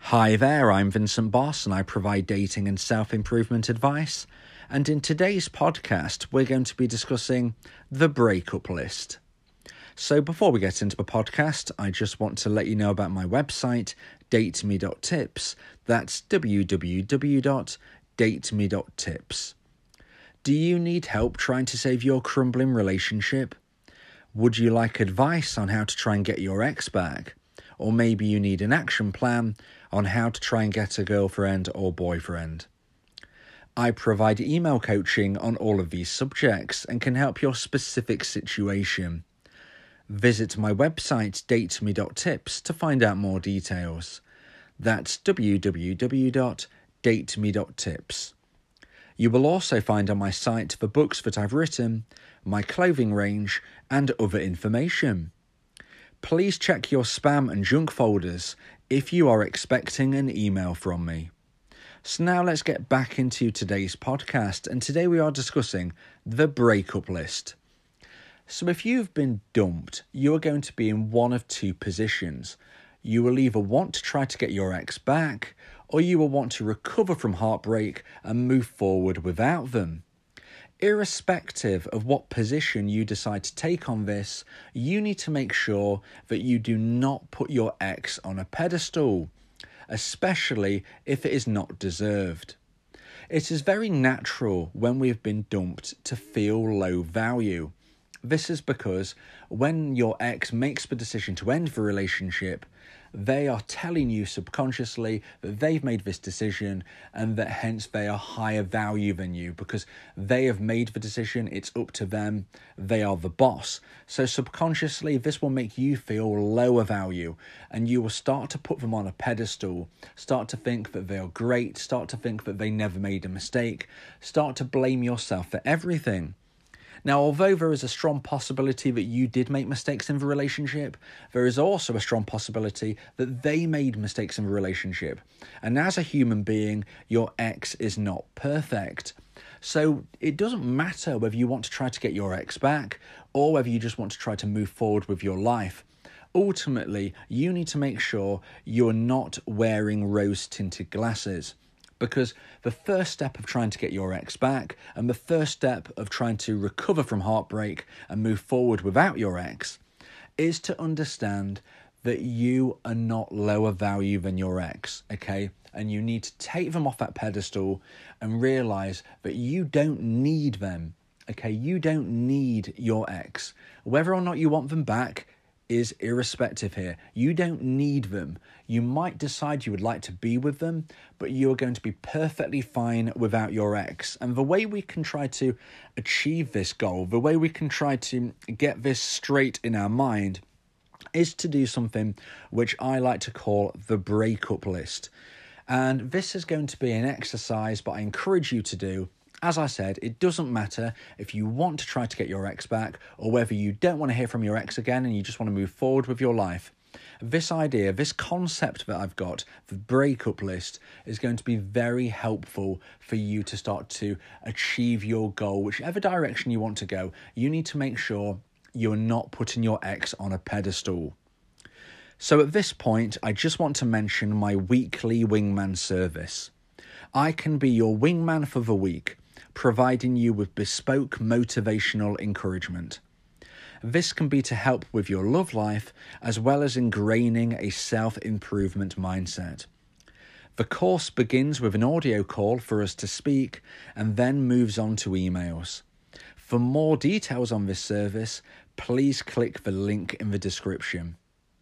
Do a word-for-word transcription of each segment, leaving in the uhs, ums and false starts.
Hi there, I'm Vincent Boss and I provide dating and self-improvement advice. And in today's podcast, we're going to be discussing the breakup list. So before we get into the podcast, I just want to let you know about my website, date me dot tips. That's w w w dot date me dot tips. Do you need help trying to save your crumbling relationship? Would you like advice on how to try and get your ex back? Or maybe you need an action plan on how to try and get a girlfriend or boyfriend. I provide email coaching on all of these subjects and can help your specific situation. Visit my website date me dot tips to find out more details. That's w w w dot date me dot tips. You will also find on my site the books that I've written, my clothing range, and other information. Please check your spam and junk folders if you are expecting an email from me. So now let's get back into today's podcast, and today we are discussing the breakup list. So if you've been dumped, you are going to be in one of two positions. You will either want to try to get your ex back, or you will want to recover from heartbreak and move forward without them. Irrespective of what position you decide to take on this, you need to make sure that you do not put your ex on a pedestal, especially if it is not deserved. It is very natural when we've been dumped to feel low value. This is because when your ex makes the decision to end the relationship, they are telling you subconsciously that they've made this decision and that hence they are higher value than you because they have made the decision, it's up to them, they are the boss. So subconsciously this will make you feel lower value and you will start to put them on a pedestal, start to think that they are great, start to think that they never made a mistake, start to blame yourself for everything. Now, although there is a strong possibility that you did make mistakes in the relationship, there is also a strong possibility that they made mistakes in the relationship. And as a human being, your ex is not perfect. So it doesn't matter whether you want to try to get your ex back or whether you just want to try to move forward with your life. Ultimately, you need to make sure you're not wearing rose-tinted glasses. Because the first step of trying to get your ex back and the first step of trying to recover from heartbreak and move forward without your ex is to understand that you are not lower value than your ex, okay? And you need to take them off that pedestal and realise that you don't need them, okay? You don't need your ex. Whether or not you want them back is irrespective here. You don't need them. You might decide you would like to be with them, but you are going to be perfectly fine without your ex. And the way we can try to achieve this goal, the way we can try to get this straight in our mind is to do something which I like to call the breakup list. And this is going to be an exercise, but I encourage you to do. As I said, it doesn't matter if you want to try to get your ex back or whether you don't want to hear from your ex again and you just want to move forward with your life. This idea, this concept that I've got, the breakup list, is going to be very helpful for you to start to achieve your goal. Whichever direction you want to go, you need to make sure you're not putting your ex on a pedestal. So at this point, I just want to mention my weekly wingman service. I can be your wingman for the week, providing you with bespoke motivational encouragement. This can be to help with your love life as well as ingraining a self-improvement mindset. The course begins with an audio call for us to speak and then moves on to emails. For more details on this service, please click the link in the description.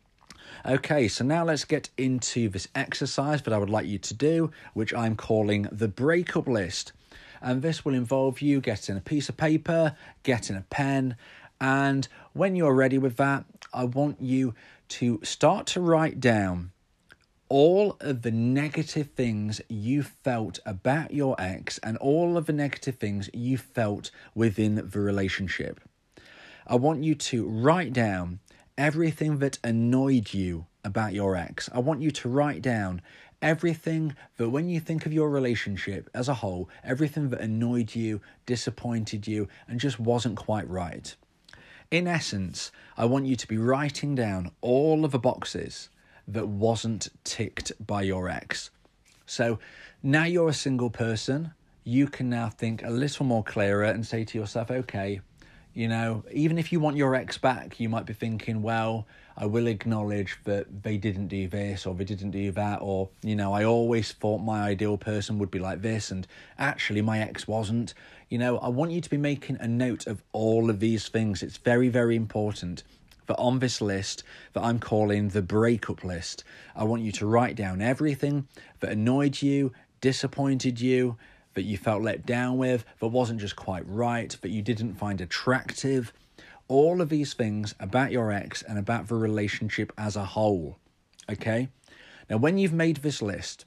Okay, so now let's get into this exercise that I would like you to do, which I'm calling the breakup list. And this will involve you getting a piece of paper, getting a pen, and when you're ready with that, I want you to start to write down all of the negative things you felt about your ex and all of the negative things you felt within the relationship. I want you to write down everything that annoyed you about your ex. I want you to write down everything that when you think of your relationship as a whole, everything that annoyed you, disappointed you, and just wasn't quite right. In essence, I want you to be writing down all of the boxes that wasn't ticked by your ex. So now you're a single person, you can now think a little more clearer and say to yourself, okay, you know, even if you want your ex back, you might be thinking, well, I will acknowledge that they didn't do this or they didn't do that, or, you know, I always thought my ideal person would be like this and actually my ex wasn't. You know, I want you to be making a note of all of these things. It's very, very important that on this list that I'm calling the breakup list, I want you to write down everything that annoyed you, disappointed you, that you felt let down with, that wasn't just quite right, that you didn't find attractive. All of these things about your ex and about the relationship as a whole, okay? Now, when you've made this list,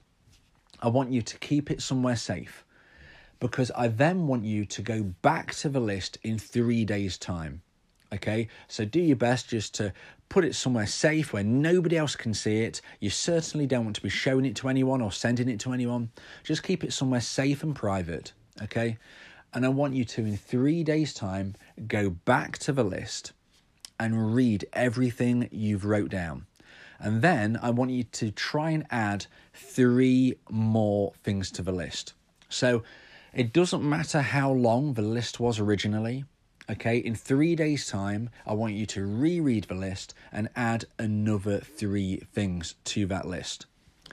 I want you to keep it somewhere safe, because I then want you to go back to the list in three days' time, okay? So do your best just to put it somewhere safe where nobody else can see it. You certainly don't want to be showing it to anyone or sending it to anyone. Just keep it somewhere safe and private, okay? And I want you to, in three days' time, go back to the list and read everything you've wrote down. And then I want you to try and add three more things to the list. So it doesn't matter how long the list was originally. Okay, in three days' time, I want you to reread the list and add another three things to that list.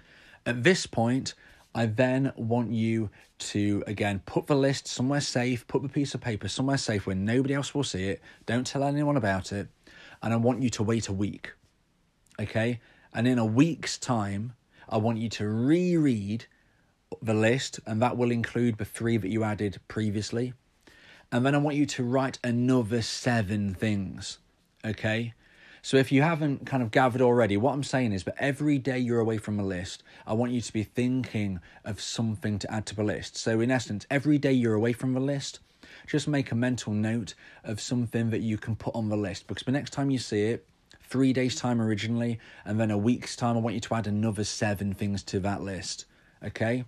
At this point, I then want you to, again, put the list somewhere safe, put the piece of paper somewhere safe where nobody else will see it. Don't tell anyone about it. And I want you to wait a week. Okay, and in a week's time, I want you to reread the list, and that will include the three that you added previously. And then I want you to write another seven things, okay? So if you haven't kind of gathered already, what I'm saying is that every day you're away from a list, I want you to be thinking of something to add to the list. So in essence, every day you're away from the list, just make a mental note of something that you can put on the list. Because the next time you see it, three days' time originally, and then a week's time, I want you to add another seven things to that list, okay?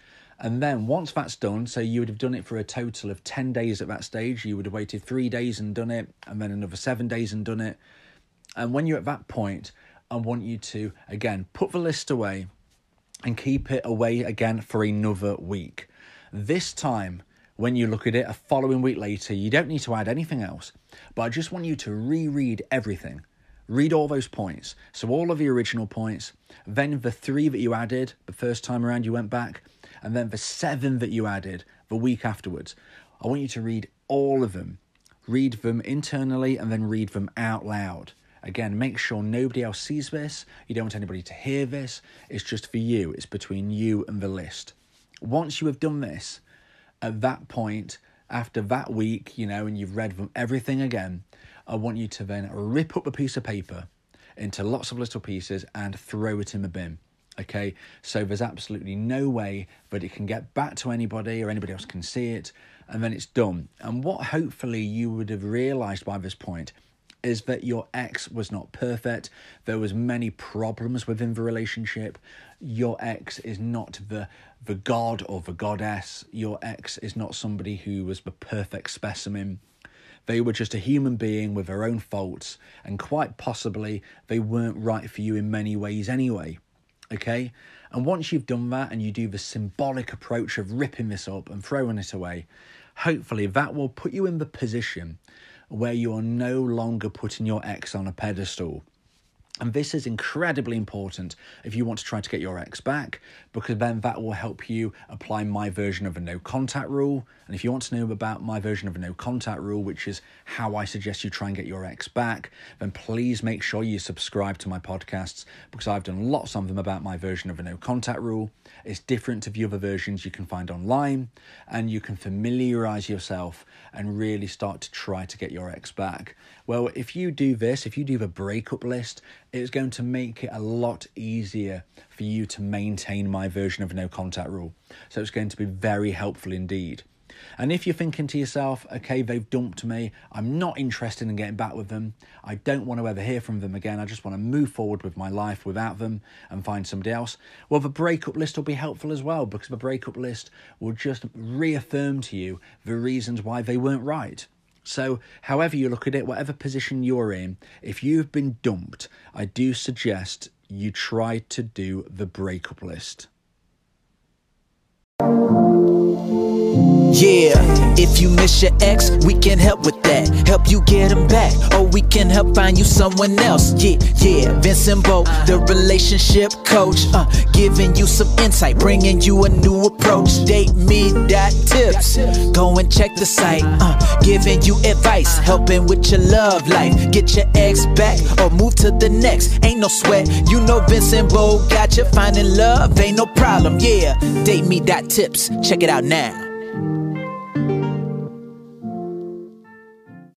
And then once that's done, so you would have done it for a total of ten days at that stage. You would have waited three days and done it, and then another seven days and done it. And when you're at that point, I want you to, again, put the list away and keep it away again for another week. This time, when you look at it a following week later, you don't need to add anything else. But I just want you to reread everything. Read all those points. So all of the original points, then the three that you added the first time around you went back, and then the seven that you added the week afterwards. I want you to read all of them. Read them internally and then read them out loud. Again, make sure nobody else sees this. You don't want anybody to hear this. It's just for you. It's between you and the list. Once you have done this, at that point, after that week, you know, and you've read them everything again, I want you to then rip up a piece of paper into lots of little pieces and throw it in the bin. Okay, so there's absolutely no way that it can get back to anybody or anybody else can see it, and then it's done. And what hopefully you would have realised by this point is that your ex was not perfect. There was many problems within the relationship. Your ex is not the the god or the goddess. Your ex is not somebody who was the perfect specimen. They were just a human being with their own faults, and quite possibly they weren't right for you in many ways anyway. Okay, and once you've done that and you do the symbolic approach of ripping this up and throwing it away, hopefully that will put you in the position where you're no longer putting your ex on a pedestal. And this is incredibly important if you want to try to get your ex back, because then that will help you apply my version of a no contact rule. And if you want to know about my version of a no contact rule, which is how I suggest you try and get your ex back, then please make sure you subscribe to my podcasts, because I've done lots of them about my version of a no contact rule. It's different to the other versions you can find online, and you can familiarize yourself and really start to try to get your ex back. Well, if you do this, if you do the breakup list, it's going to make it a lot easier for you to maintain my version of a no contact rule. So it's going to be very helpful indeed. And if you're thinking to yourself, okay, they've dumped me, I'm not interested in getting back with them, I don't want to ever hear from them again, I just want to move forward with my life without them and find somebody else, well, the breakup list will be helpful as well, because the breakup list will just reaffirm to you the reasons why they weren't right. So however you look at it, whatever position you're in, if you've been dumped, I do suggest you tried to do the breakup list. Yeah, if you miss your ex, we can help with that. Help you get him back, or we can help find you someone else. Yeah, yeah, Vincent Bo, the relationship coach, uh, giving you some insight, bringing you a new approach. Date me dot tips, go and check the site, uh, giving you advice, helping with your love life. Get your ex back, or move to the next. Ain't no sweat, you know Vincent Bo got you. Finding love ain't no problem. Yeah, date me dot tips, check it out now.